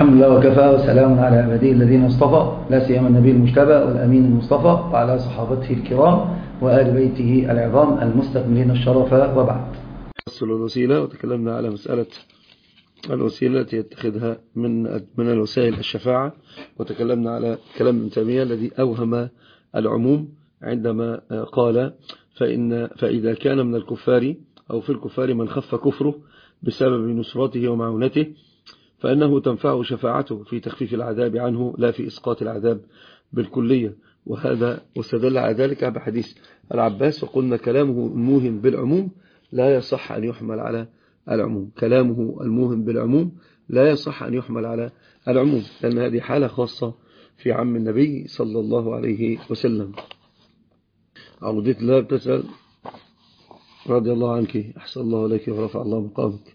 الحمد لله وكفى وسلام على عباده الذين اصطفى لا سيما النبي المجتبى والأمين المصطفى وعلى صحابته الكرام وآل بيته العظام المستكملين الشرف وبعد. الوسيلة، وتكلمنا على مسألة الوسيلة التي يتخذها من الوسائل الشفاعة، وتكلمنا على كلام ابن تيمية الذي أوهم العموم عندما قال فإذا كان من الكفار أو في الكفار من خف كفره بسبب نصرته ومعونته فإنه تنفع شفاعته في تخفيف العذاب عنه لا في إسقاط العذاب بالكلية. وهذا واستدل على ذلك بحديث العباس، وقلنا كلامه الموهم بالعموم لا يصح أن يحمل على العموم. كلامه الموهم بالعموم لا يصح أن يحمل على العموم، لأن هذه حالة خاصة في عم النبي صلى الله عليه وسلم. عودت الله بتسأل رضي الله عنك، أحسن الله لك ورفع الله مقامك.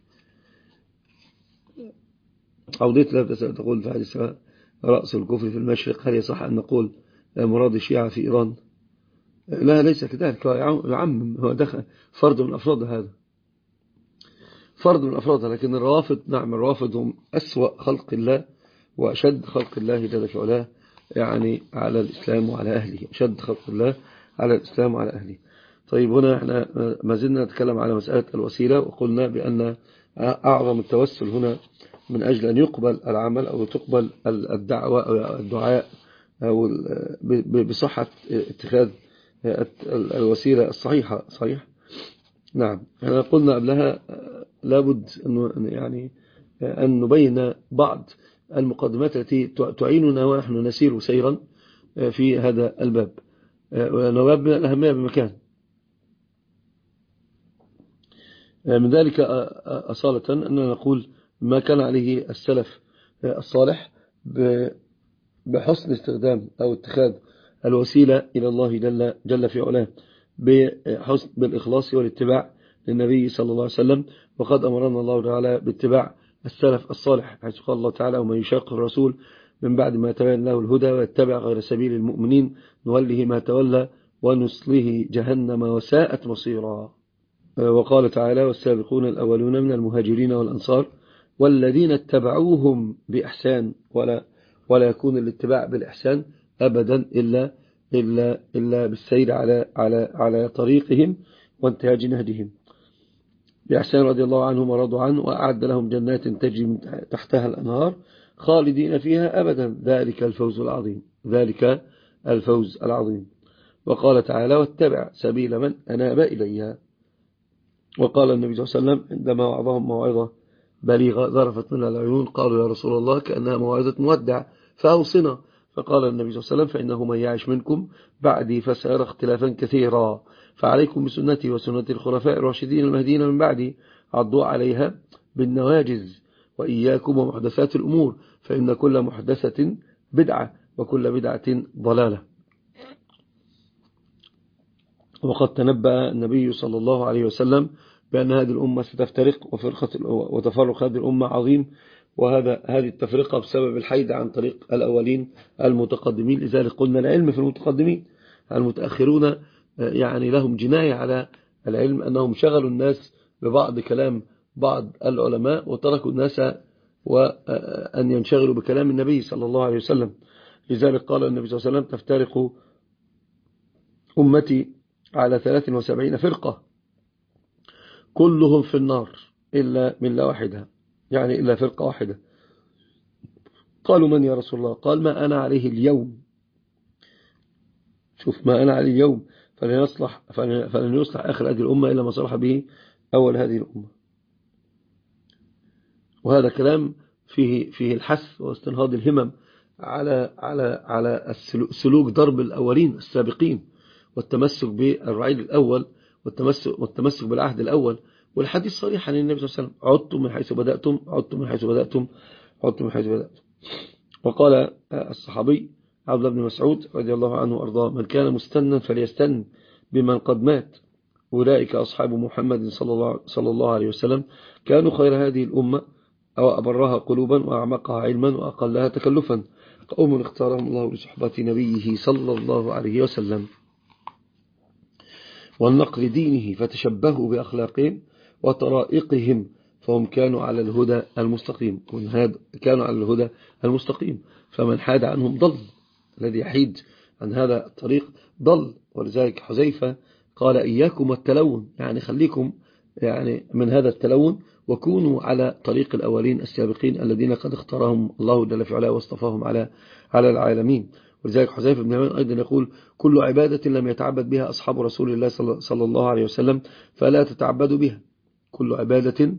عودت الله بتسأل تقول في حديث رأس الكفر في المشرق، هل يصح أن نقول مراد الشيعة في إيران؟ لا، ليس كذلك. يعمم، هو دخل فرد من أفراد، هذا فرد من أفرادها. لكن الروافض، نعم، الروافض هم أسوأ خلق الله وأشد خلق الله جل في علاه يعني على الإسلام وعلى أهله، أشد خلق الله على الإسلام وعلى أهله. طيب، هنا احنا ما زلنا نتكلم على مسألة الوسيلة، وقلنا بأن أعظم التوسل هنا من أجل أن يقبل العمل أو تقبل الدعوة أو الدعاء أو بصحة اتخاذ الوسيلة الصحيحة. صحيح، نعم. احنا قلنا قبلها لابد أن نبين بعض المقدمات التي تعيننا ونحن نسير سيرا في هذا الباب، ونباب من الأهمية بمكان. من ذلك أصالة أننا نقول ما كان عليه السلف الصالح بحسن استخدام أو اتخاذ الوسيلة إلى الله جل في علاه بالإخلاص والاتباع للنبي صلى الله عليه وسلم. وقد أمرنا الله تعالى باتباع السلف الصالح، حيث قال الله تعالى: ومن يشاق الرسول من بعد ما تبين له الهدى ويتبع غير سبيل المؤمنين نوله ما تولى ونصله جهنم وساءت مصيرا. وقال تعالى: والسابقون الأولون من المهاجرين والأنصار والذين اتبعوهم بإحسان، ولا يكون الاتباع بالإحسان أبدا إلا بالسير على طريقهم وانتهاج نهجهم بإحسان، رضي الله عنهم ورضوا عنه وأعد لهم جنات تجري من تحتها الأنهار خالدين فيها أبدا ذلك الفوز العظيم. وقال تعالى: واتبع سبيل من أناب إليها. وقال النبي صلى الله عليه وسلم عندما وعظهم موعظة بليغة ذرفت منها العيون، قالوا: يا رسول الله كأنها موعظة مودع فأوصنا. فقال النبي صلى الله عليه وسلم: فإنه من يعش منكم بعدي فسيرى اختلافا كثيرا، فعليكم بسنتي وسنة الخلفاء الراشدين المهديين من بعدي عضوا عليها بالنواجذ، وإياكم ومحدثات الأمور، فإن كل محدثة بدعة وكل بدعة ضلالة. وقد تنبأ النبي صلى الله عليه وسلم بأن هذه الأمة ستفترق، وتفرق هذه الأمة عظيم، هذه التفرقة بسبب الحيد عن طريق الأولين المتقدمين. لذلك قلنا العلم في المتقدمين. المتأخرون يعني لهم جناية على العلم أنهم شغلوا الناس ببعض كلام بعض العلماء وتركوا الناس وأن ينشغلوا بكلام النبي صلى الله عليه وسلم. لذلك قال النبي صلى الله عليه وسلم: تفترق أمتي على 73 فرقة كلهم في النار إلا ملة واحدة، يعني إلا فرقة واحدة. قالوا: من يا رسول الله؟ قال: ما أنا عليه اليوم. شوف، ما أنا عليه اليوم، فلن يصلح آخر هذه الأمة إلا ما صلح به أول هذه الأمة. وهذا كلام فيه الحث واستنهاض الهمم على سلوك ضرب الأولين السابقين، والتمسك بالرعيل الأول، والتمسك بالعهد الأول. والحديث صريح عن النبي صلى الله عليه وسلم: عدتم من حيث بدأتم، عدتم من حيث بدأتم، عدتم من حيث بدأتم. وقال الصحابي عبد الله بن مسعود رضي الله عنه وأرضاه: من كان مستنا فليستن بمن قد مات، أولئك أصحاب محمد صلى الله عليه وسلم، كانوا خير هذه الأمة أو أبرها قلوبا وأعمقها علما وأقلها تكلفا، قوم اختارهم الله لصحبة نبيه صلى الله عليه وسلم والنقل دينه، فتشبهوا بأخلاقهم وطرائقهم فهم كانوا على الهدى المستقيم، كانوا على الهدى المستقيم، فمن حاد عنهم ضل، الذي يحيد عن هذا الطريق ضل. ولذلك حذيفة قال إياكم والتلون، يعني خليكم يعني من هذا التلون، وكونوا على طريق الأولين السابقين الذين قد اختارهم الله جل في علاه واصطفاهم على العالمين. ولذلك حذيفة بن اليمان أيضا يقول كل عبادة لم يتعبد بها أصحاب رسول الله صلى الله عليه وسلم فلا تتعبدوا بها. كل عبادة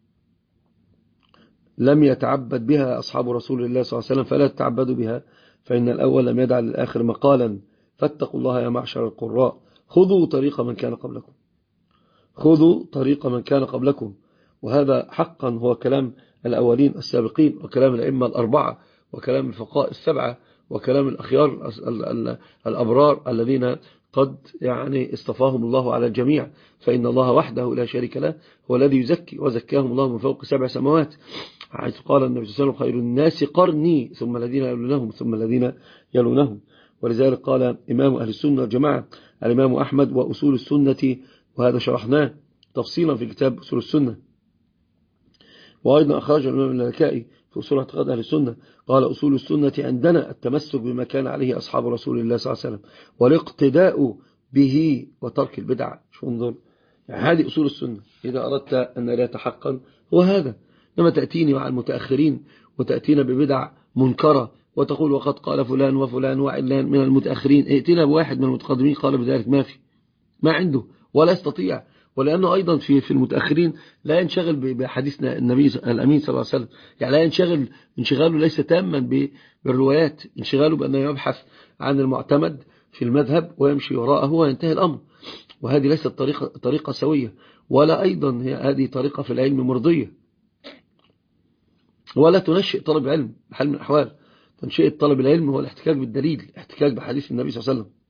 لم يتعبد بها أصحاب رسول الله صلى الله عليه وسلم فلا تتعبدوا بها، فإن الأول لم يدع للآخر مقالا، فاتقوا الله يا معشر القراء، خذوا طريق من كان قبلكم، خذوا طريق من كان قبلكم. وهذا حقا هو كلام الأولين السابقين، وكلام الأئمة الأربعة، وكلام الفقهاء السبعة، وكلام الأخيار الأبرار الذين قد يعني اصطفاهم الله على الجميع. فإن الله وحده لا شريك له هو الذي يزكي، وزكاهم الله من فوق 7 سماوات، حيث قال النبي صلى الله عليه وسلم خير الناس قرني ثم الذين يلونهم ثم الذين يلونهم. ولذلك قال إمام أهل السنة والجماعة الإمام أحمد وأصول السنة، وهذا شرحناه تفصيلا في كتاب أصول السنة. وأيضا أخرج الإمام اللالكائي في أصول اعتقاد أهل السنة قال أصول السنة عندنا التمسك بما كان عليه أصحاب رسول الله صلى الله عليه وسلم والاقتداء به وترك البدع. شو انظر، يعني هذه أصول السنة إذا أردت أن لا يتحقا هو هذا. لما تأتيني مع المتأخرين وتأتينا ببدع منكرة وتقول وقد قال فلان وفلان وعلان من المتأخرين، ائتنا بواحد من المتقدمين قال بذلك، ما عنده ولا يستطيع. ولأنه أيضا في المتأخرين لا ينشغل بحديثنا النبي الأمين صلى الله عليه وسلم، يعني لا انشغاله ليس تاما بالروايات، انشغاله بأنه يبحث عن المعتمد في المذهب ويمشي وراءه وينتهي الأمر. وهذه ليست طريقة سوية، ولا أيضا هذه طريقة في العلم مرضية، ولا تنشئ طلب العلم بحال من الأحوال. تنشئ طلب العلم هو الاحتكاك بالدليل، الاحتكاك بحديث النبي صلى الله عليه وسلم.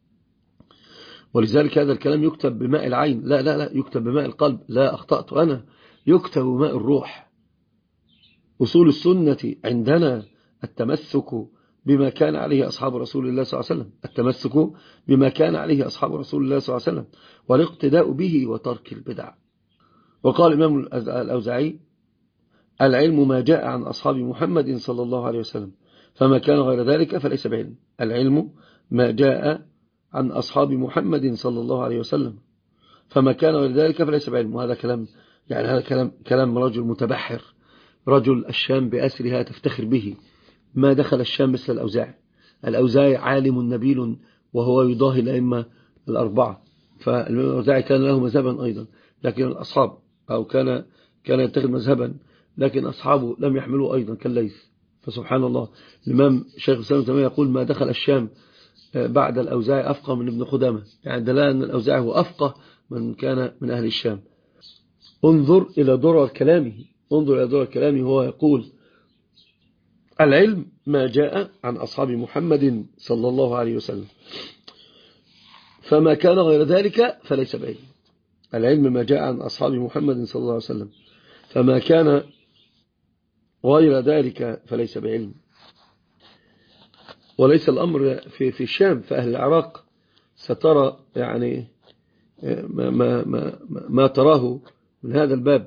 ولذلك هذا الكلام يكتب بماء العين، لا يكتب بماء القلب، لا أخطأت أنا، يكتب بماء الروح. أصول السنة عندنا التمسك بما كان عليه أصحاب رسول الله صلى الله عليه وسلم، التمسك بما كان عليه أصحاب رسول الله صلى الله عليه وسلم والاقتداء به وترك البدع. وقال الإمام الأوزاعي العلم ما جاء عن أصحاب محمد صلى الله عليه وسلم فما كان غير ذلك فليس بعلم. العلم ما جاء عن أصحاب محمد صلى الله عليه وسلم فما كان غير ذلك فليس بعلم. وهذا كلام، يعني هذا كلام رجل متبحر، رجل الشام بأسرها تفتخر به. ما دخل الشام مثل الأوزاعي عالم نبيل وهو يضاهي الأئمة الأربعة. فالأوزاعي كان له مذهبا أيضا، لكن الأصحاب أو كان يتخذ مذهبا، لكن أصحابه لم يحملوا أيضا كالليث. فسبحان الله، الإمام شيخ الإسلام ابن تيمية يقول ما دخل الشام بعد الأوزاعي أفقه من ابن خدامة، يعني دلالة أن الأوزاعي هو أفقه من كان من أهل الشام. انظر إلى درر كلامه، هو يقول العلم ما جاء عن أصحاب محمد صلى الله عليه وسلم فما كان غير ذلك فليس بعلم. العلم ما جاء عن أصحاب محمد صلى الله عليه وسلم فما كان غير ذلك فليس بعلم. وليس الأمر في الشام، فأهل العراق سترى يعني ما تراه من هذا الباب.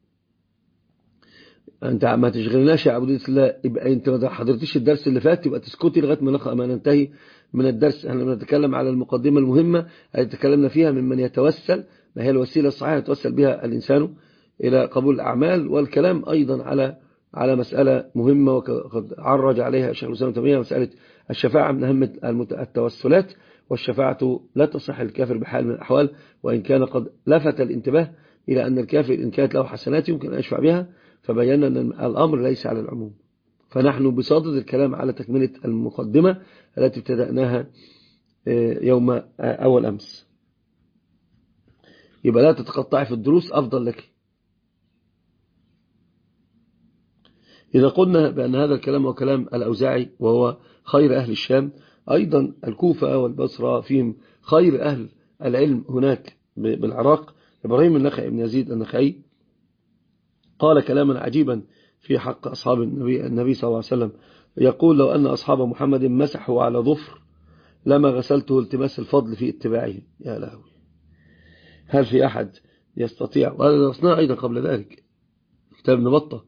أنت ما تشغلناش يا عبودية الله، يبقى أنت ما حضرتش الدرس اللي فات يبقى تسكتي لغاية ما ننتهي من الدرس. احنا بنتكلم على المقدمة المهمة التي تكلمنا فيها ممن يتوسل، ما هي الوسيلة الصحيحة يتوسل بها الإنسان إلى قبول الأعمال، والكلام أيضا على مسألة مهمة وقد عرج عليها الشيخ الإسلام ابن تيمية، مسألة الشفاعة من أهم التوسلات. والشفاعة لا تصح الكافر بحال من الأحوال، وإن كان قد لفت الانتباه إلى أن الكافر إن كانت له حسنات يمكن أن يشفع بها، فبينا أن الأمر ليس على العموم. فنحن بصدد الكلام على تكملة المقدمة التي ابتدأناها يوم أول أمس. يبقى لا تتقطعي في الدروس، أفضل لك. إذا قلنا بأن هذا الكلام هو كلام الأوزاعي وهو خير أهل الشام، أيضا الكوفة والبصرة فيهم خير أهل العلم هناك بالعراق. إبراهيم النخعي بن يزيد النخعي قال كلاما عجيبا في حق أصحاب النبي صلى الله عليه وسلم، يقول لو أن أصحاب محمد مسحوا على ظفر لما غسلته التماس الفضل في اتباعهم. يا لهوي، هل في أحد يستطيع؟ وهذا درسناه أيضا قبل ذلك، كتاب ابن بطة.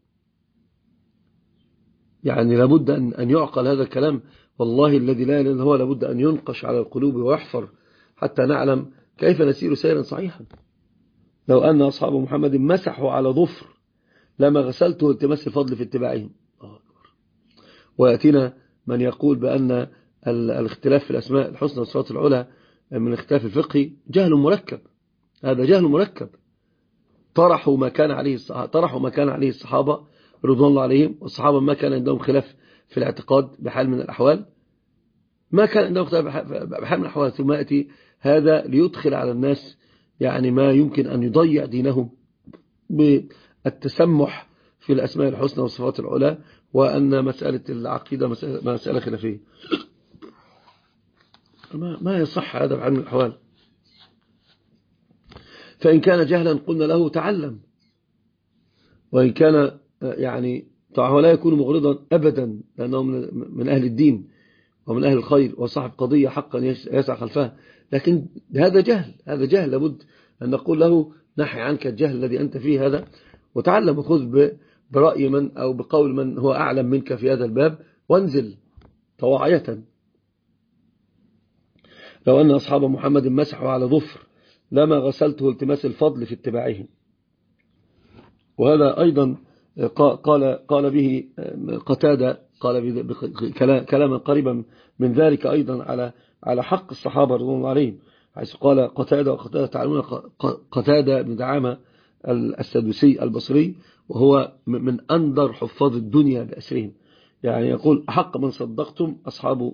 يعني لابد أن يعقل هذا الكلام، والله الذي لا إله إلا هو، لابد أن ينقش على القلوب ويحفر حتى نعلم كيف نسير سيرا صحيحا. لو أن أصحاب محمد مسحوا على ظفر لما غسلته التماس الفضل في اتباعهم. ويأتينا من يقول بأن الاختلاف في الأسماء الحسنى والصفات العلى من الاختلاف الفقهي جهل مركب. هذا جهل مركب. طرحوا ما كان عليه الصحابة رضوان الله عليهم، والصحابة ما كان عندهم خلاف في الاعتقاد بحال من الأحوال، ما كان عندهم خلاف بحال من الأحوال، ثم يأتي هذا ليدخل على الناس يعني ما يمكن أن يضيع دينهم بالتسمح في الأسماء الحسنى والصفات العلى، وأن مسألة العقيدة مسألة خلافية. ما يصح هذا بحال من الأحوال. فإن كان جهلا قلنا له تعلم، وإن كان يعني طبعا لا يكون مغرضا أبدا، لأنه من أهل الدين ومن أهل الخير وصاحب قضية حقا يسعى خلفها، لكن هذا جهل لابد أن نقول له نحي عنك الجهل الذي أنت فيه هذا، وتعلم وخذ برأي من أو بقول من هو أعلم منك في هذا الباب، وانزل طواعية. لو أن أصحاب محمد مسحوا على ظفر لما غسلته التماس الفضل في اتباعهم. وهذا أيضا قال به قتادة، قال كلاما قريبا من ذلك أيضا على حق الصحابة رضوان الله عليهم، حيث قال قتادة، وقتادة تعلمون قتادة بن دعامة السدوسي البصري، وهو من أندر حفاظ الدنيا بأسرهم، يعني يقول أحق من صدقتم أصحاب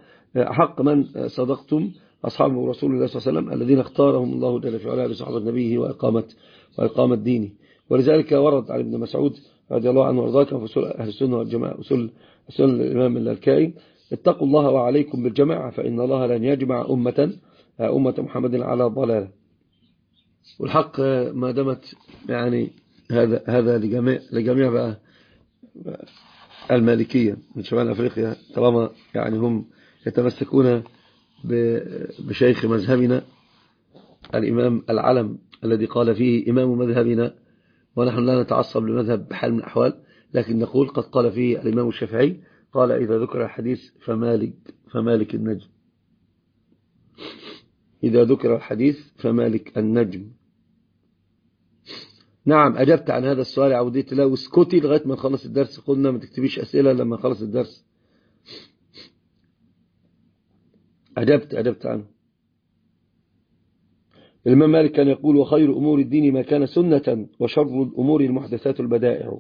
رسول الله صلى الله عليه وسلم الذين اختارهم الله جل وعلا لصحبة نبيه وإقامة دينه. ولذلك ورد عن ابن مسعود رضي الله عنه وارضاه في أصول أهل السنة والجماعة، أصول الإمام اللالكائي: اتقوا الله وعليكم بالجماعة، فإن الله لن يجمع أمة محمد على ضلالة. والحق ما دامت يعني هذا لجميع بقى المالكية من شمال أفريقيا، طالما يعني هم يتمسكون بشيخ مذهبنا الإمام العلم الذي قال فيه إمام مذهبنا، ونحن لا نتعصب لمذهب بحال من الأحوال، لكن نقول قد قال فيه الإمام الشافعي، قال إذا ذكر الحديث فمالك النجم. إذا ذكر الحديث فمالك النجم. نعم، أجبت عن هذا السؤال عوديت له، واسكتي لغاية ما نخلص الدرس. قلنا ما تكتبيش أسئلة لما نخلص الدرس. أجبت عنه. الإمام مالك كان يقول: وخير أمور الدين ما كان سنة، وشر الأمور المحدثات البدائع.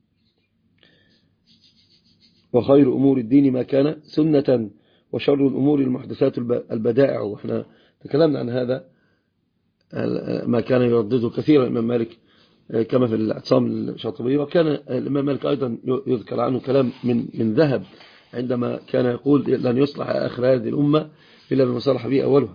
وخير أمور الدين ما كان سنة، وشر الأمور المحدثات البدائع. وإحنا تكلمنا عن هذا ما كان يردده كثيرا الإمام مالك كما في الاعتصام الشاطبي. وكان الإمام مالك أيضا يذكر عنه كلام من ذهب عندما كان يقول: لن يصلح آخر هذه الأمة إلا بما صلح به أولها.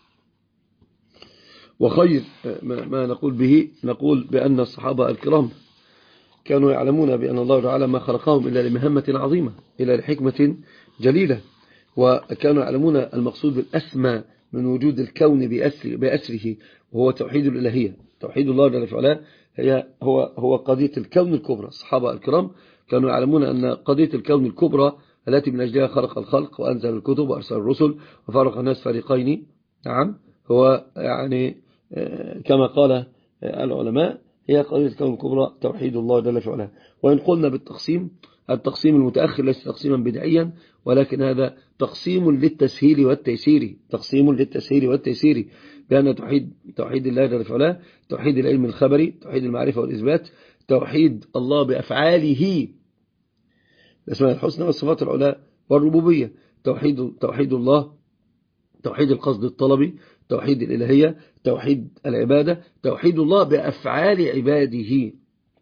وخير ما نقول بأن الصحابة الكرام كانوا يعلمون بأن الله تعالى ما خلقهم إلا لمهمة عظيمة، إلا لحكمة جليلة، وكانوا يعلمون المقصود بالأسمى من وجود الكون بأسره، وهو توحيد الإلهية. توحيد الله جل وعلا هو قضية الكون الكبرى. الصحابة الكرام كانوا يعلمون أن قضية الكون الكبرى التي من أجلها خلق الخلق وأنزل الكتب وأرسل الرسل وفرق الناس فريقين، نعم، هو يعني كما قال العلماء هي قضية الكون الكبرى توحيد الله جل وعلا. وإن قلنا بالتقسيم، التقسيم المتأخر ليس تقسيما بدعيا، ولكن هذا تقسيم للتسهيل والتيسير، بأن توحيد الله جل وعلا، توحيد العلم الخبري، توحيد المعرفة والإثبات، توحيد الله بأفعاله الأسماء الحسنى والصفات العلى والربوبية، توحيد الله، توحيد القصد الطلبي، توحيد الإلهية، توحيد العبادة، توحيد الله بأفعال عباده.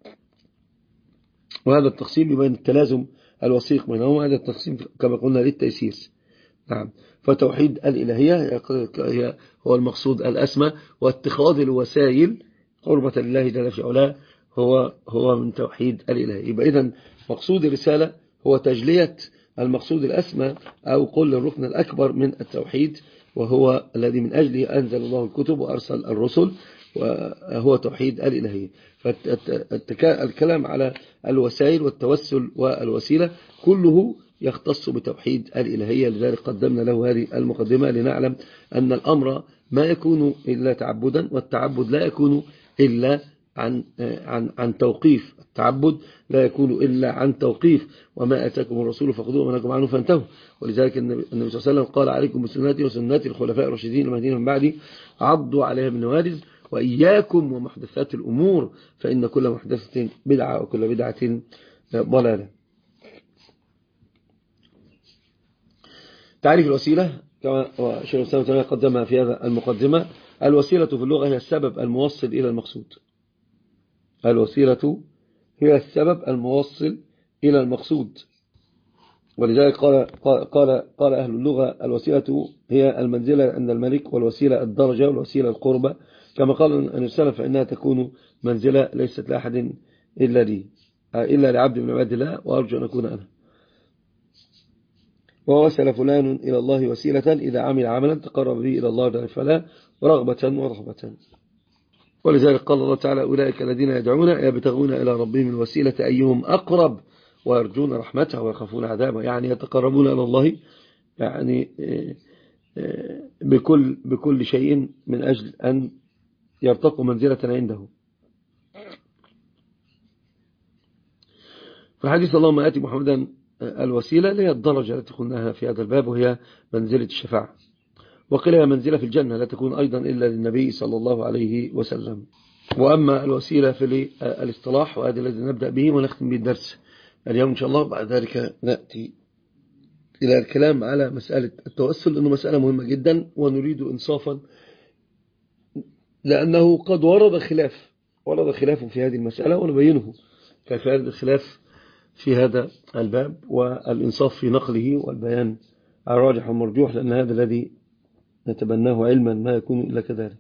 وهذا التقسيم يبين التلازم الوثيق بينهما. هذا التقسيم كما قلنا للتيسير، نعم. فتوحيد الإلهية هو المقصود الأسمى، واتخاذ الوسائل قربة لله جل وعلا هو من توحيد الإلهية. يبقى إذن مقصود الرسالة هو تجلية المقصود الأسمى، أو قل الركن الأكبر من التوحيد، وهو الذي من أجله أنزل الله الكتب وأرسل الرسل، وهو توحيد الإلهية. فالكلام على الوسائل والتوسل والوسيلة كله يختص بتوحيد الإلهية. لذلك قدمنا له هذه المقدمة لنعلم أن الأمر ما يكون إلا تعبدا، والتعبد لا يكون إلا عن توقيف. التعبد لا يكون إلا عن توقيف. وما أتاكم الرسول فخذوه وما نهاكم عنه فانتهوا. ولذلك النبي صلى الله عليه وسلم قال: عليكم بسنتي وسنة الخلفاء الراشدين المهديين من بعدي عضوا عليها بالنواجذ وإياكم ومحدثات الأمور فإن كل محدثة بدعة وكل بدعة ضلالة. تعريف الوسيلة كما شيخ الإسلام ابن تيمية قدمها في هذا المقدمة: الوسيلة في اللغة هي السبب الموصل إلى المقصود. الوسيلة هي السبب الموصل إلى المقصود. ولذلك قال أهل اللغة: الوسيلة هي المنزلة عند الملك، والوسيلة الدرجة، والوسيلة القربة. كما قال النبي صلى الله عليه وسلم: فإنها تكون منزلة ليست لأحد إلا لي، إلا لعبد من عباد الله، وأرجو أن أكون أنا. ووسل فلان إلى الله وسيلة إذا عمل عملا تقرب به إلى الله جل وعلا رغبة ورهبة. ولذلك قال الله تعالى: أولئك الذين يدعون يبتغون إلى ربهم الوسيلة أيهم أقرب ويرجون رحمته ويخافون عذابه. يعني يتقربون إلى الله يعني بكل شيء من أجل أن يرتقوا منزلة عنده. فحديث اللهم آتي محمدا الوسيلة هي الدرجة التي قلناها في هذا الباب، وهي منزلة الشفاعة. وقيل هي منزلة في الجنة لا تكون أيضا إلا للنبي صلى الله عليه وسلم. وأما الوسيلة في الاصطلاح، وهذا الذي نبدأ به ونختم به الدرس اليوم إن شاء الله. بعد ذلك نأتي إلى الكلام على مسألة التوسل، لأنه مسألة مهمة جدا ونريد إنصافا، لأنه قد ورد خلاف في هذه المسألة، ونبينه كيف يرد الخلاف في هذا الباب، والإنصاف في نقله والبيان الراجح والمرجوح، لأن هذا الذي نتبناه علما ما يكون إلا كذلك.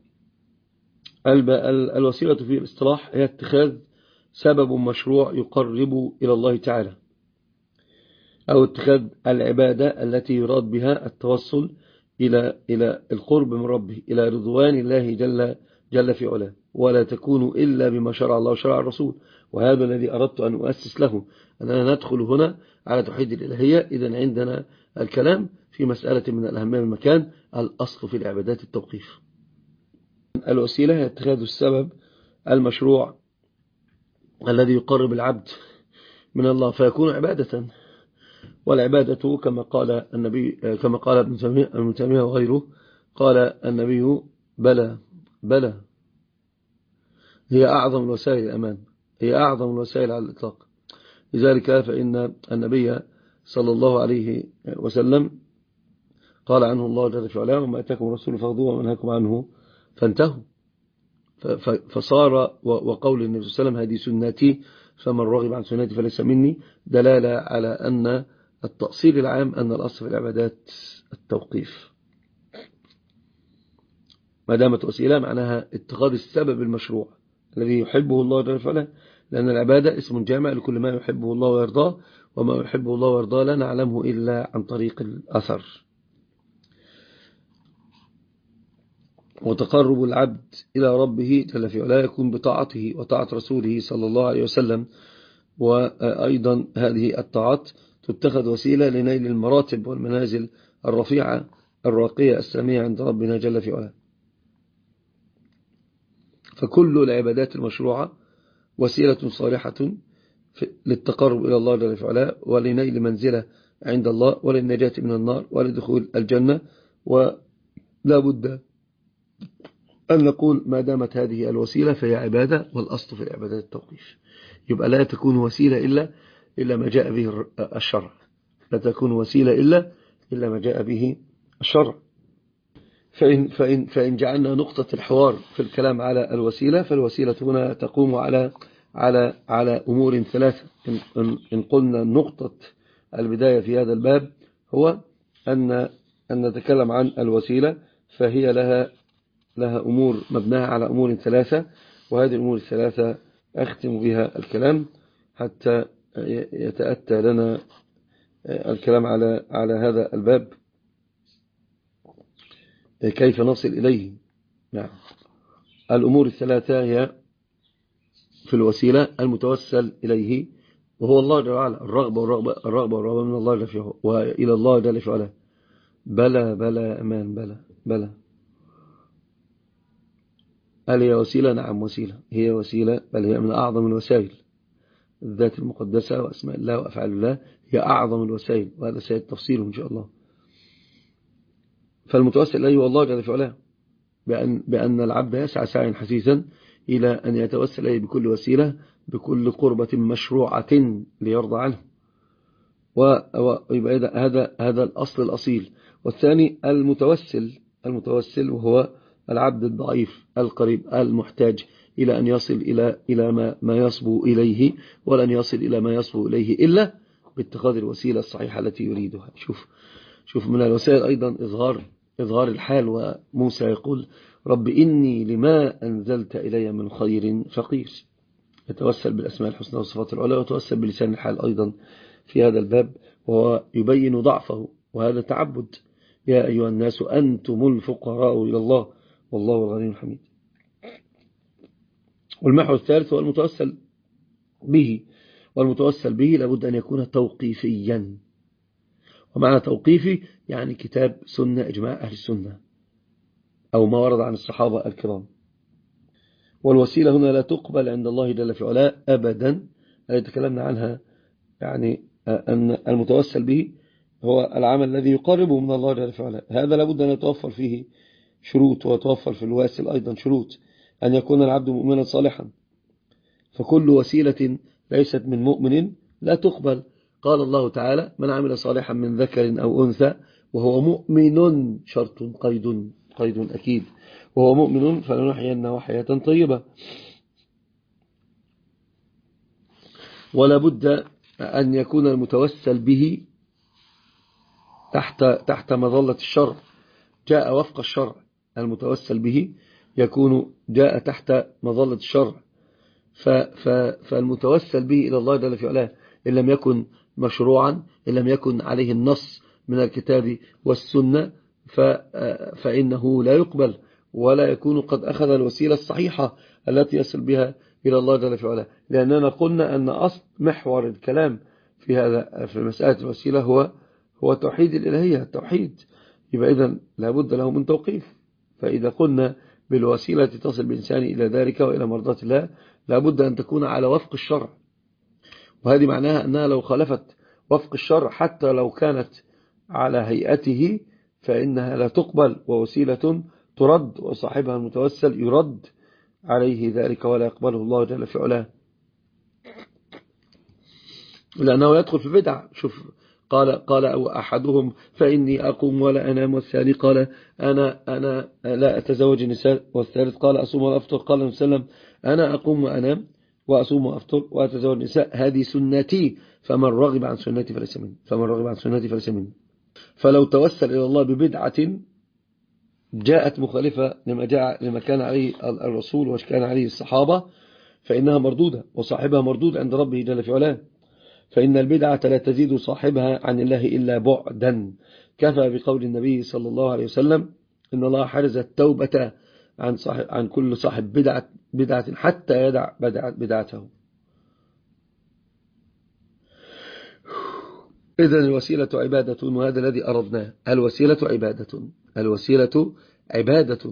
الوسيلة في الاصطلاح هي اتخاذ سبب مشروع يقرب إلى الله تعالى، أو اتخاذ العبادة التي يراد بها التوصل إلى القرب من ربه، إلى رضوان الله جل في علاه، ولا تكون إلا بما شرع الله وشرع الرسول. وهذا الذي أردت أن أؤسس له، أننا ندخل هنا على توحيد الإلهية. إذن عندنا الكلام في مسألة من الأهمية المكان: الأصل في العبادات التوقيف. الوسيلة هي اتخاذ السبب المشروع الذي يقرب العبد من الله فيكون عبادة. والعبادة كما قال النبي، كما قال ابن تيمية وغيره، قال النبي: بلى هي أعظم الوسائل الأمان، هي أعظم الوسائل على الإطلاق. لذلك فإن النبي صلى الله عليه وسلم قال عنه الله جل في علاه: وما أتاكم الرسول فخذوه وما نهاكم عنه فانتهوا. فصار وقول النبي صلى الله عليه وسلم: هذه سنتي فمن رغب عن سنتي فليس مني، دلالة على أن التأصيل العام أن الأصل في العبادات التوقيف. ما دامت وسيلة معناها اتخاذ السبب المشروع الذي يحبه الله جل وعلا، لأن العبادة اسم جامع لكل ما يحبه الله ويرضاه، وما يحبه الله ويرضاه لا نعلمه إلا عن طريق الأثر. وتقرب العبد إلى ربه جل في علاه يكون بطاعته وطاعة رسوله صلى الله عليه وسلم. وأيضا هذه الطاعات تتخذ وسيلة لنيل المراتب والمنازل الرفيعة الراقية السامية عند ربنا جل في علاه. فكل العبادات المشروعة وسيلة صالحة للتقرب إلى الله جل في علاه، ولنيل منزلة عند الله، وللنجاة من النار، ولدخول الجنة. ولا بد أن نقول ما دامت هذه الوسيلة فهي عبادة، والأصل في العبادات التوقيف. يبقى لا تكون وسيلة إلا ما جاء به الشرع، لا تكون وسيلة إلا ما جاء به الشرع. فإن جعلنا نقطة الحوار في الكلام على الوسيلة، فالوسيلة هنا تقوم على أمور ثلاثة. إن قلنا نقطة البداية في هذا الباب هو أن نتكلم عن الوسيلة، فهي لها أمور مبناها على أمور ثلاثة، وهذه الأمور الثلاثة أختم بها الكلام حتى يتأتى لنا الكلام على هذا الباب كيف نصل إليه. نعم. الأمور الثلاثة هي في الوسيلة المتوسل إليه وهو الله جل وعلا، الرغبة من الله جل وعلا وإلى الله جل وعلا. بلى أمان بلى. هل هي وسيلة؟ نعم وسيلة، هي وسيلة، بل هي من أعظم الوسائل. الذات المقدسة وأسماء الله وأفعال الله هي أعظم الوسائل، وهذا سيد تفصيله إن شاء الله. فالمتوسل إليه والله جل وعلا بأن العبد يسعى سعيا حثيثا إلى أن يتوسل إليه بكل وسيلة، بكل قربة مشروعة ليرضى عنه. ويبقى هذا الأصل الأصيل. والثاني المتوسل وهو العبد الضعيف القريب المحتاج إلى أن يصل إلى ما يصبو إليه، ولن يصل إلى ما يصبو إليه إلا باتخاذ الوسيلة الصحيحة التي يريدها. شوف من الوسائل أيضا إظهار الحال. وموسى يقول رب إني لما أنزلت إلي من خير فقير. يتوسل بالأسماء الحسنى والصفات العلى، ويتوسل بلسان الحال أيضا في هذا الباب، وهو يبين ضعفه، وهذا تعبد. يا أيها الناس أنتم الفقراء إلى الله والله الغني الحميد. والمحور الثالث هو المتوسل به لابد أن يكون توقيفيا. ومعنى توقيفي يعني كتاب سنة إجماع أهل السنة أو ما ورد عن الصحابة الكرام. والوسيلة هنا لا تقبل عند الله جل في علاه أبدا، التي تكلمنا عنها، يعني أن المتوسل به هو العمل الذي يقربه من الله جل في علاه. هذا لابد أن يتوفر فيه شروط، ويتوفر في الواسل أيضا شروط، أن يكون العبد مؤمنا صالحا، فكل وسيلة ليست من مؤمن لا تقبل. قال الله تعالى من عمل صالحا من ذكر أو أنثى وهو مؤمن، شرط قيد أكيد، وهو مؤمن فلنحيينه حياة طيبة. ولا بد أن يكون المتوسل به تحت مظلة الشرع، جاء وفق الشرع. المتوسل به يكون جاء تحت مظلة الشرع. فالمتوسل به إلى الله جل في علاه إن لم يكن مشروعا، إن لم يكن عليه النص من الكتاب والسنة، فإنه لا يقبل، ولا يكون قد أخذ الوسيلة الصحيحة التي يصل بها إلى الله جل في علاه. لأننا قلنا أن أصل محور الكلام في مسألة الوسيلة هو توحيد الإلهية، التوحيد. يبقى إذن لابد له من توقيف. فإذا قلنا بالوسيلة تصل بإنسان إلى ذلك وإلى مرضاة الله، لابد أن تكون على وفق الشرع. وهذه معناها أنها لو خالفت وفق الشرع حتى لو كانت على هيئته فإنها لا تقبل، ووسيلة ترد، وصاحبها المتوسل يرد عليه ذلك ولا يقبله الله جل في علاه، لأنه يدخل في بدعة. شوف قال أو أحدهم فإني أقوم ولا أنام، والثاني قال أنا لا أتزوج النساء، والثالث قال أصوم وأفطر. قال النبي صلى الله عليه وسلم أنا أقوم وأنام وأصوم وأفطر وأتزوج النساء، هذه سنتي، فمن رغب عن سنتي فليس مني. فلو توسل إلى الله ببدعة جاءت مخالفة لما كان عليه الرسول وكان عليه الصحابة، فإنها مردودة، وصاحبها مردود عند ربه جل في علاه. فإن البدعة لا تزيد صاحبها عن الله إلا بعدا. كفى بقول النبي صلى الله عليه وسلم إن الله حرز التوبة عن كل صاحب بدعة حتى يدع بدعته. إذن الوسيلة عبادة، وهذا الذي أردناه. الوسيلة عبادة.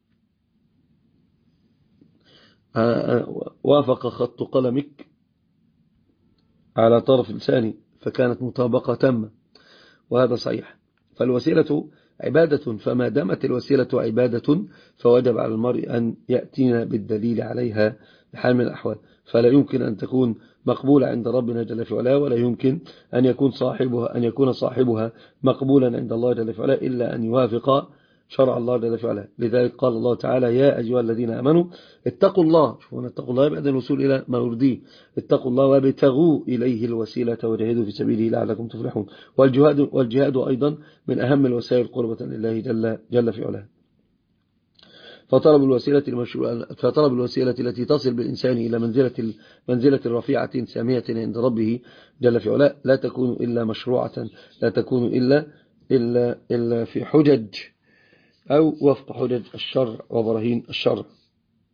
وافق خط قلمك على طرف لساني فكانت مطابقة تامة، وهذا صحيح. فالوسيلة عبادة، فما دامت الوسيلة عبادة فوجب على المرء أن يأتينا بالدليل عليها بحال من الأحوال. فلا يمكن أن تكون مقبولة عند ربنا جل في علاه، ولا يمكن أن يكون صاحبها مقبولا عند الله جل في علاه إلا أن يوافق شرع الله جل في علاه. لذلك قال الله تعالى يا أيها الذين آمنوا اتقوا الله. شوفوا، اتقوا الله بعد الوصول إلى ما يرضيه. اتقوا الله وابتغوا إليه الوسيلة وجاهدوا في سبيله لعلكم تفلحون. والجهاد أيضا من أهم الوسائل قربة لله جل في علاه. فطلب الوسيلة التي تصل بالإنسان إلى منزلة رفيعة سامية عند ربه جل في علاه لا تكون إلا مشروعة، لا تكون إلا في حجج أو وفق حجج الشرع وبراهين الشرع.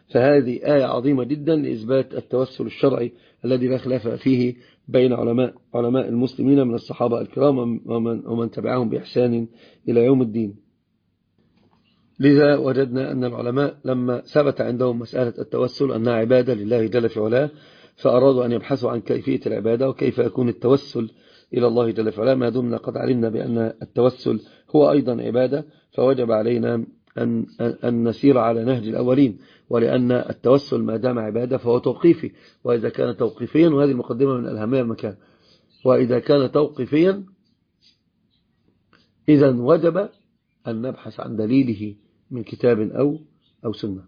فهذه آية عظيمة جدا لإثبات التوسل الشرعي الذي لا خلاف فيه بين علماء المسلمين من الصحابة الكرام ومن تبعهم بإحسان إلى يوم الدين. لذا وجدنا أن العلماء لما ثبت عندهم مسألة التوسل أنها عبادة لله جل في علاه، فأرادوا أن يبحثوا عن كيفية العبادة وكيف يكون التوسل إلى الله جل في علاه، ما دمنا قد علمنا بأن التوسل هو أيضا عبادة، فوجب علينا أن نسير على نهج الأولين، ولأن التوسل ما دام عبادة فهو توقيفي، وإذا كان توقيفيا، وهذه المقدمة من الأهمية المكان، وإذا كان توقيفيا إذا وجب أن نبحث عن دليله من كتاب أو سنة،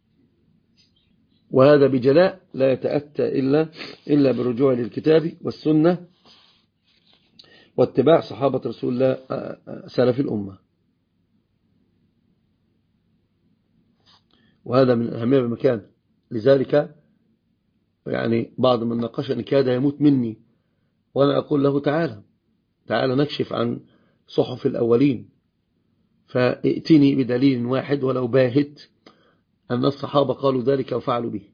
وهذا بجلاء لا يتأتى إلا بالرجوع للكتاب والسنة واتباع صحابة رسول الله سلف الأمة، وهذا من أهمية المكان. لذلك يعني بعض من ناقشني كاد يموت مني وأنا أقول له تعالى نكشف عن صحف الأولين، فائتني بدليل واحد ولو باهت أن الصحابة قالوا ذلك وفعلوا به،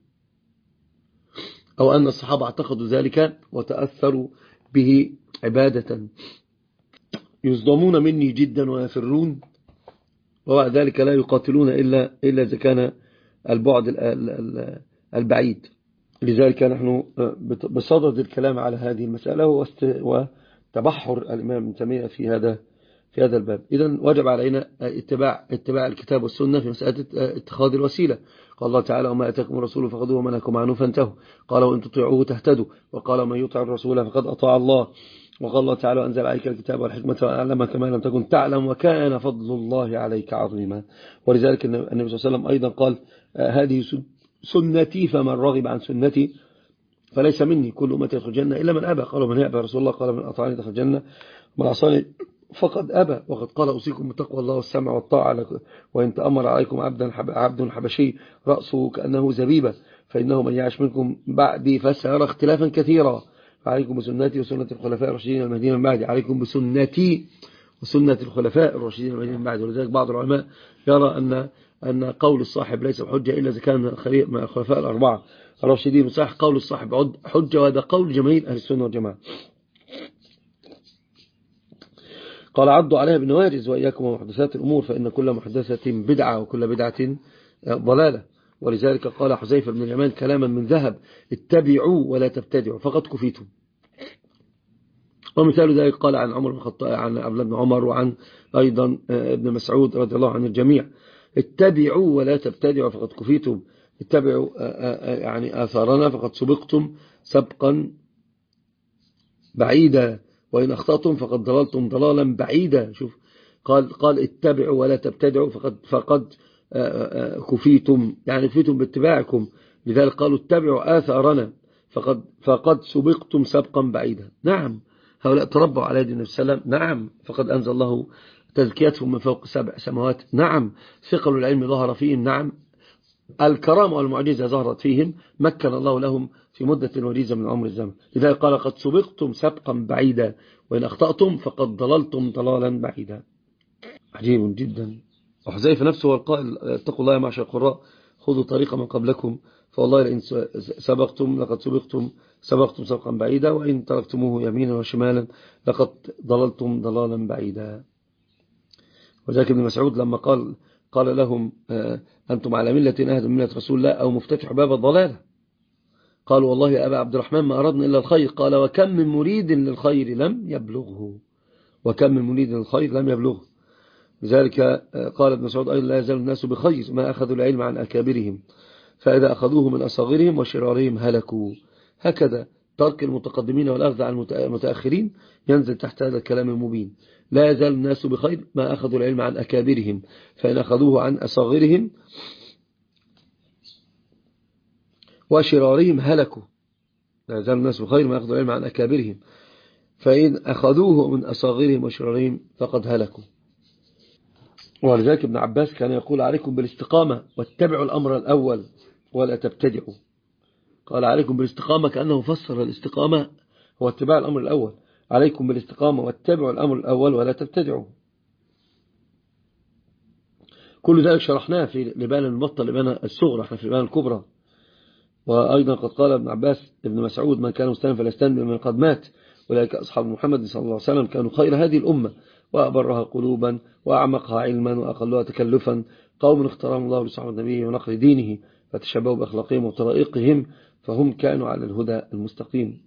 أو أن الصحابة اعتقدوا ذلك وتأثروا به عبادة، يصدمون مني جدا ويفرون، وبعد ذلك لا يقاتلون إلا إذا كان البعد البعيد. لذلك نحن بصدد الكلام على هذه المسألة وتبحر الإمام ابن تيمية في هذا الباب. إذن وجب علينا اتباع الكتاب والسنة في مسألة اتخاذ الوسيلة. قال الله تعالى: وما أتاكم الرسول فخذوه وما نهاكم عنه فانتهوا. قال: وإن تطيعوه تهتدوا. وقال: من يطع الرسول فقد أطاع الله. وقال الله تعالى: وأنزل عليك الكتاب والحكمة وعلمك ما لم تكن تعلم وكان فضل الله عليك عظيما. ولذلك النبي صلى الله عليه وسلم أيضا قال: هذه سنتي فمن رغب عن سنتي فليس مني، كل أمتي يدخل الجنة إلا من أبى. قالوا: من يأبى رسول الله؟ قال: من أطاعني دخل الجنة ومن عصاني فقد أبى. وقد قال: أوصيكم بتقوى الله والسمع والطاعة، وإن تأمر عليكم عبد حبشي رأسه كأنه زبيبة، فإنه من يعش منكم بعدي فسيرى اختلافا كثيرا، فعليكم بسنتي وسنة الخلفاء الراشدين المهديين من بعدي. عليكم بسنتي وسنة الخلفاء الراشدين المهديين من بعدي. ولذلك بعض العلماء يرى أن قول الصاحب ليس بحجة إلا إذا كان من الخلفاء الأربعة الراشدين، صح قول الصاحب حجة، وهذا قول جماهير أهل السنة والجماعة. قال: عضوا عليها بالنواجذ وإياكم ومحدثات الأمور، فإن كل محدثة بدعة وكل بدعة ضلالة. ولذلك قال حذيفة بن اليمان كلاما من ذهب: اتبعوا ولا تبتدعوا فقد كفيتم. ومثال ذلك قال عن عمر بن الخطاب، عن عبد الله بن عمر، وعن أيضا ابن مسعود رضي الله عن الجميع: اتبعوا ولا تبتدعوا فقد كفيتم. اتبعوا يعني آثارنا فقد سبقتم سبقا بعيدا، وإن أخطأتم فقد ضللتم ضلالا بعيدا. شوف، قال اتبعوا ولا تبتدعوا فقد كفيتم، يعني كفيتم باتباعكم. لذلك قالوا: اتبعوا آثارنا فقد سبقتم سبقا بعيدا. نعم، هؤلاء تربوا على دين النبي صلى الله عليه وسلم. نعم، فقد أنزل الله تزكيتهم من فوق 7 سماوات. نعم، ثقل العلم ظهر فيهم. نعم، الكرامة والمعجزة ظهرت فيهم، مكن الله لهم في مدة وجيزة من عمر الزمن. لذلك قال: قد سبقتم سبقا بعيدا، وإن أخطأتم فقد ضللتم ضلالا بعيدا. عجيب جدا. وحذيفة نفسه هو القائل: اتقوا الله يا معشر القراء، خذوا طريق من قبلكم، فوالله لئن سبقتم لقد سبقتم سبقا بعيدا، وإن تركتموه يمينا وشمالا لقد ضللتم ضلالا بعيدا. وذلك ابن مسعود لما قال لهم: أنتم على ملة أهدى من ملة رسول الله أو مفتتح باب الضلالة. قالوا: والله يا أبا عبد الرحمن ما أردنا إلا الخير. قال: وكم من مريد للخير لم يبلغه. وكم من مريد للخير لم يبلغه. لذلك قال ابن مسعود أيضا: لا يزال الناس بخير ما أخذوا العلم عن أكابرهم، فإذا أخذوه من أصاغرهم وشرارهم هلكوا. هكذا ترك المتقدمين والأخذ عن المتأخرين ينزل تحت هذا الكلام المبين. لا يزال الناس بخير ما أخذوا العلم عن أكابرهم، فإن أخذوه عن أصاغرهم وشرارهم هلكوا. لا يزال الناس بخير ما أخذوا العلم عن أكابرهم، فإن أخذوه من أصاغرهم وشرارهم فقد هلكوا. ولذلك ابن عباس كان يقول: عليكم بالاستقامة واتبعوا الأمر الأول ولا تبتدعوا. قال: عليكم بالاستقامة، كأنه فسر الاستقامة هو اتباع الأمر الأول. عليكم بالاستقامة واتبعوا الأمر الأول ولا تبتدعوا. كل ذلك شرحناه في لبان المبطل لبان الصغرى، احنا في لبان الكبرى. وأيضا قد قال ابن عباس ابن مسعود: من كان مسلما فليستنبئ من قد مات، أولئك أصحاب محمد صلى الله عليه وسلم كانوا خير هذه الأمة وأبرها قلوبا وأعمقها علما وأقلها تكلفا، قوم اختارهم الله لصحبة النبي ونقل دينه فتشبهوا بأخلاقهم وطرائقهم فهم كانوا على الهدى المستقيم.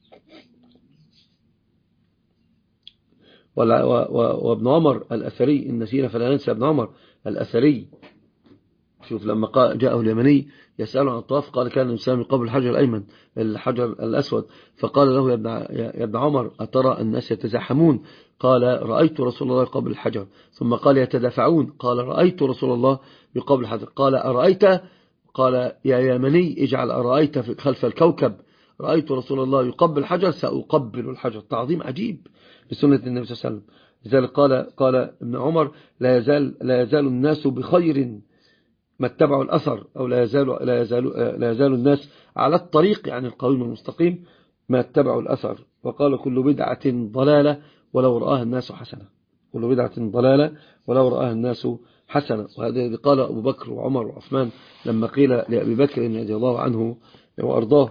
وابن عمر الأثري، إن نسينا فلا ننسى ابن عمر الأثري، شوف لما جاءه اليمني يسأله عن الطواف قال: كان الإنسان من قبل الحجر الأيمن الحجر الأسود، فقال له: يا ابن عمر أترى الناس يتزاحمون؟ قال: رأيت رسول الله قبل الحجر. ثم قال: يتدافعون؟ قال: رأيت رسول الله يقبل الحجر. قال: أرأيت؟ قال: يا يمني اجعل أرأيت خلف الكوكب، رأيت رسول الله يقبل الحجر سأقبل الحجر. تعظيم عجيب لسنة النبي صلى الله عليه وسلم. لذلك قال ابن عمر: لا يزال الناس بخير ما اتبعوا الأثر، أو لا يزال الناس على الطريق، يعني القويم المستقيم، ما اتبعوا الأثر. وقال: كل بدعة ضلالة ولو رآها الناس حسنة. كل بدعة ضلالة ولو رآها الناس حسنة. وهذا قال أبو بكر وعمر وعثمان لما قيل لأبي بكر رضي الله عنه وأرضاه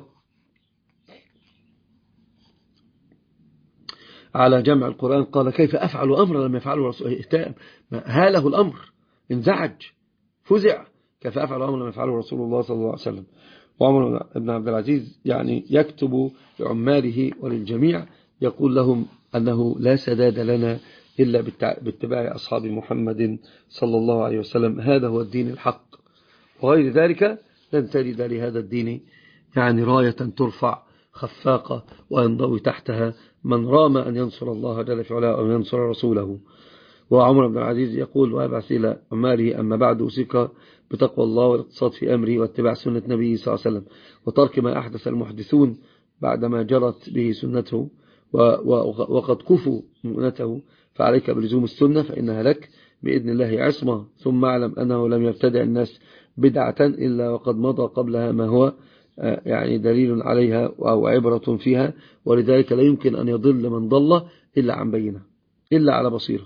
على جمع القرآن قال: كيف أفعل أمرا لم يفعله رسول الله؟ هاله الأمر، انزعج، فزع، كيف أفعل أمرا لم يفعله رسول الله صلى الله عليه وسلم. وعمر بن عبد العزيز يعني يكتب لعماله وللجميع يقول لهم أنه لا سداد لنا إلا باتباع أصحاب محمد صلى الله عليه وسلم، هذا هو الدين الحق، وغير ذلك لن تجد لهذا الدين يعني راية ترفع خفاقة وينضوي تحتها من رام أن ينصر الله جل في علاه أو ينصر رسوله. وعمر بن العزيز يقول: ويبعث إلى عماله: أما بعد أوصيك بتقوى الله والاقتصاد في أمري واتباع سنة نبيه صلى الله عليه وسلم وترك ما أحدث المحدثون بعدما جرت به سنته وقد كفوا مؤنته، فعليك بلزوم السنة فإنها لك بإذن الله عصمة. ثم اعلم أنه لم يبتدع الناس بدعة إلا وقد مضى قبلها ما هو يعني دليل عليها أو عبرة فيها، ولذلك لا يمكن أن يضل من ضل إلا عن بينة، إلا على بصيرة.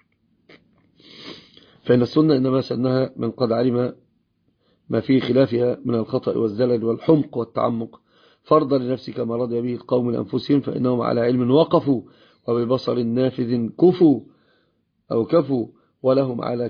فإن السنة إنما سنها من قد علم ما فيه خلافها من الخطأ والزلل والحمق والتعمق، فرضا لنفسك ما رضي به القوم لأنفسهم، فإنهم على علم وقفوا وببصر نافذ كفوا ولهم على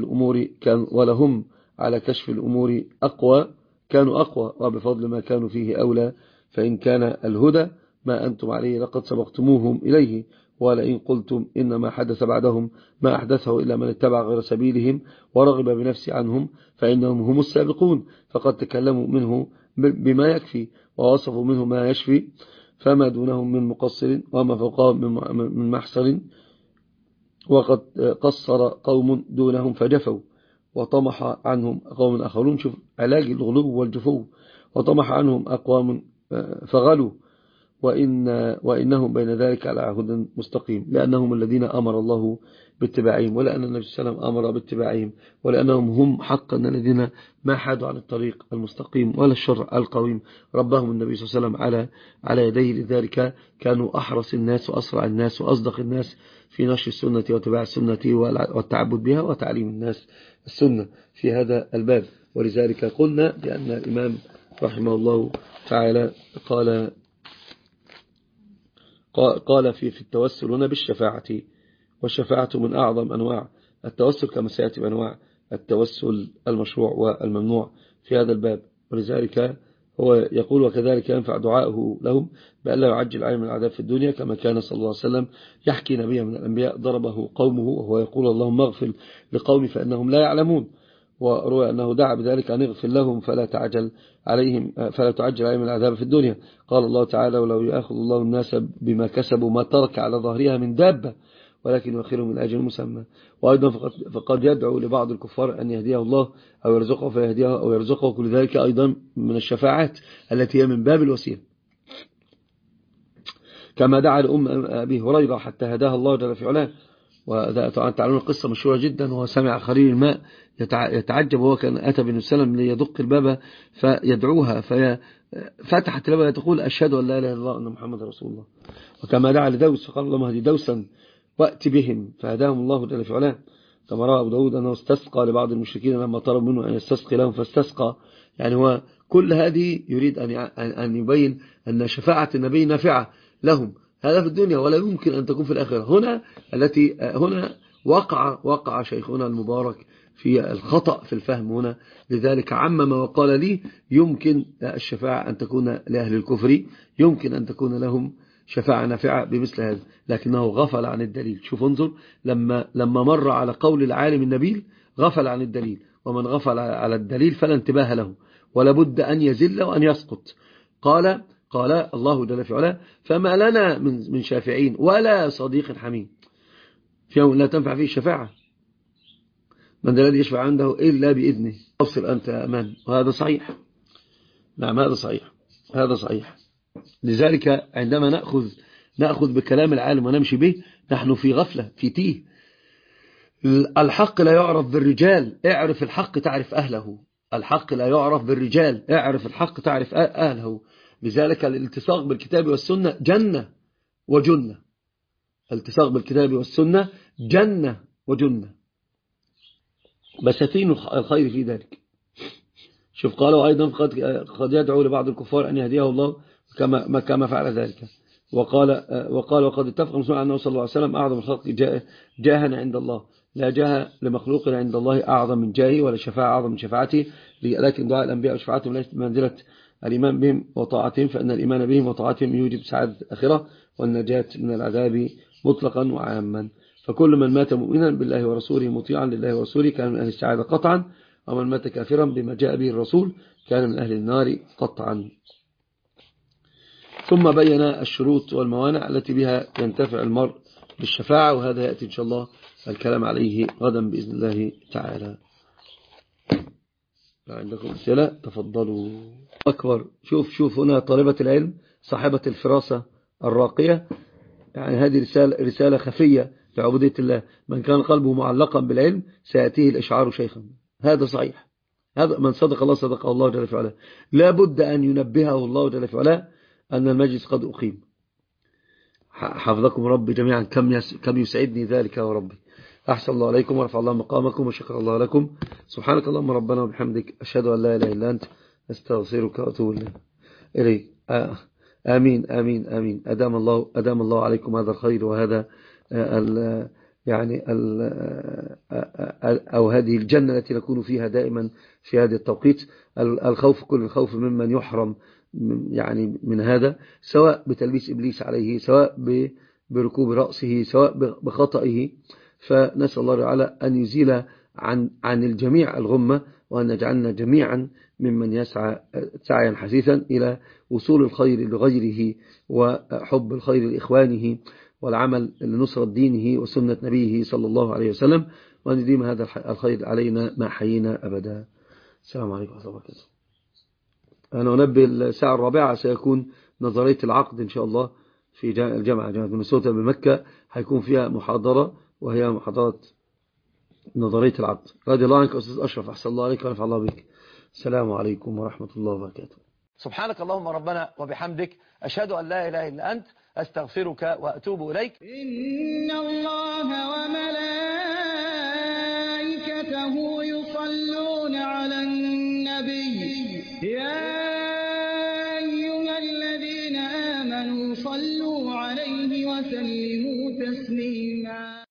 كشف الأمور كانوا أقوى وبفضل ما كانوا فيه أولى. فإن كان الهدى ما أنتم عليه لقد سبقتموهم إليه، ولئن قلتم إنما حدث بعدهم ما أحدثه إلا من اتبع غير سبيلهم ورغب بنفسه عنهم فإنهم هم السابقون، فقد تكلموا منه بما يكفي ووصفوا منه ما يشفي، فما دونهم من مقصر وما فوقهم من محصر. وقد قصر قوم دونهم فجفوا وطمح عنهم قوم آخرون. شوف علاج الغلو والجفو. وطمح عنهم أقوام فغلوا وإنهم بين ذلك على هدى مستقيم، لأنهم الذين أمر الله باتباعهم، ولأن النبي صلى الله عليه وسلم أمر باتباعهم، ولأنهم هم حقا الذين ما حادوا عن الطريق المستقيم ولا الشرع القويم. ربهم النبي صلى الله عليه وسلم على يديه، لذلك كانوا أحرص الناس وأسرع الناس وأصدق الناس في نشر السنة واتباع السنة والتعبد بها وتعليم الناس السنة في هذا الباب. ولذلك قلنا بأن الإمام رحمه الله تعالى قال في التوسل هنا بالشفاعة، والشفاعة من أعظم أنواع التوسل كما سيأتي بأنواع التوسل المشروع والممنوع في هذا الباب. ولذلك هو يقول: وكذلك ينفع دعاؤه لهم بأن لا يعجل عليهم العذاب في الدنيا، كما كان صلى الله عليه وسلم يحكي نبيا من الأنبياء ضربه قومه وهو يقول: اللهم اغفر لقومي فإنهم لا يعلمون. وروى أنه دعا بذلك أن يغفر لهم فلا تعجل عليهم العذاب في الدنيا. قال الله تعالى: ولو يأخذ الله الناس بما كسبوا ما ترك على ظهرها من دابة ولكن يؤخرهم من أجل مسمى. وأيضا فقد يدعو لبعض الكفار أن يهديه الله أو يرزقه فيهديه أو يرزقه، كل ذلك أيضا من الشفاعات التي هي من باب الوسيلة، كما دعا لأم أبي هريرة حتى هداها الله جل في علاه. وتعلمون القصة مشهورة جدا، وهو سمع خليل الماء يتعجب، وهو كان أتى بن سلم ليدق الباب فيدعوها ففتحت الباب تقول: أشهد أن لا إله إلا الله أن محمد رسول الله. وكما دعا لدوس فقال: اللهم اهدي دوسا وأت بهم، فهداهم الله جل في علاه. كما روى أبو داود أنه استسقى لبعض المشركين لما طلبوا منه أن يستسقي لهم فاستسقى. يعني هو كل هذه يريد أن يبين أن شفاعة النبي نافعة لهم، هذا في الدنيا ولا يمكن أن تكون في الآخرة. هنا وقع شيخنا المبارك في الخطأ في الفهم هنا، لذلك عمم وقال لي يمكن الشفاعة أن تكون لأهل الكفر، يمكن أن تكون لهم شفاعة نافعة بمثل هذا، لكنه غفل عن الدليل. شوف انظر، لما مر على قول العالم النبيل غفل عن الدليل، ومن غفل على الدليل فلا انتباه له ولا بد أن يزل وأن يسقط. قال الله جل في علاه فما لنا من شافعين ولا صديق حميم، في يوم لا تنفع فيه الشفاعة، من الذي يشفع عنده إلا بإذنه. أفصل أنت يا أمان. وهذا صحيح، نعم هذا صحيح. لذلك عندما نأخذ بكلام العالم ونمشي به نحن في غفلة، في تيه. الحق لا يعرف بالرجال، اعرف الحق تعرف أهله. الحق لا يعرف بالرجال، اعرف الحق تعرف أهله. لذلك الالتصاق بالكتاب والسنة جنة وجنة، الالتصاق بالكتاب والسنة جنة وجنة، بساتين الخير في ذلك. شوف قالوا أيضا قد يدعو لبعض الكفار أن يهديه الله كما فعل ذلك. وقد اتفق المسلمون أنه صلى الله عليه وسلم أعظم الخلق جاها عند الله، لا جاه لمخلوق عند الله أعظم من جاهه ولا شفاعة أعظم من شفاعته، لكن دعاء الأنبياء وشفاعتهم ليست بمنزلة الإيمان بهم وطاعتهم، فإن الإيمان بهم وطاعتهم يوجب سعادة الآخرة والنجاة من العذاب مطلقا وعاما. فكل من مات مؤمنا بالله ورسوله مطيعا لله ورسوله كان من أهل السعادة قطعا، ومن مات كافرا بما جاء به الرسول كان من أهل النار قطعا. ثم بين الشروط والموانع التي بها ينتفع المرء بالشفاعة، وهذا يأتي إن شاء الله الكلام عليه غدا بإذن الله تعالى. عندكم أسئلة تفضلوا. أكبر. شوف هنا طالبة العلم صاحبة الفراسة الراقية، يعني هذه رسالة خفية لعبودية الله. من كان قلبه معلقا بالعلم سيأتيه الإشعار شيخا، هذا صحيح. هذا من صدق الله صدق الله جل في علاه. لا بد أن ينبهه الله جل في علاه أن المجلس قد أقيم. حفظكم ربي جميعا. كم يسعدني ذلك يا ربي. أحسن الله عليكم ورفع الله مقامكم وشكر الله لكم. سبحانك اللهم ربنا وبحمدك أشهد أن لا إله إلا أنت أستغفرك وأتوب إليك. آمين آمين آمين. أدام الله عليكم هذا الخير وهذا أو هذه الجنة التي نكون فيها دائما في هذا التوقيت. الخوف كل الخوف ممن يحرم يعني من هذا، سواء بتلبيس إبليس عليه، سواء بركوب رأسه، سواء بخطئه. فنسأل الله تعالى أن يزيل عن الجميع الغمة، وأن يجعلنا جميعا ممن يسعى سعيا حثيثا إلى وصول الخير لغيره وحب الخير لإخوانه والعمل لنصرة دينه وسنة نبيه صلى الله عليه وسلم، وأن يديم هذا الخير علينا ما حيينا أبدا. السلام عليكم ورحمة الله وبركاته. أنا أنبه الساعة 4 سيكون نظرية العقد إن شاء الله في جامعة مينيسوتا بمكة، هيكون فيها محاضرة وهي محاضرة نظرية العقد. رضي الله عنك أستاذ أشرف، أحسن الله عليك ونفع الله بك. السلام عليكم ورحمة الله وبركاته. سبحانك اللهم ربنا وبحمدك أشهد أن لا إله إلا أنت أستغفرك وأتوب إليك. إن الله وملائكته يصلون على النبي يا أيها الذين آمنوا صلوا عليه وسلموا تسليما.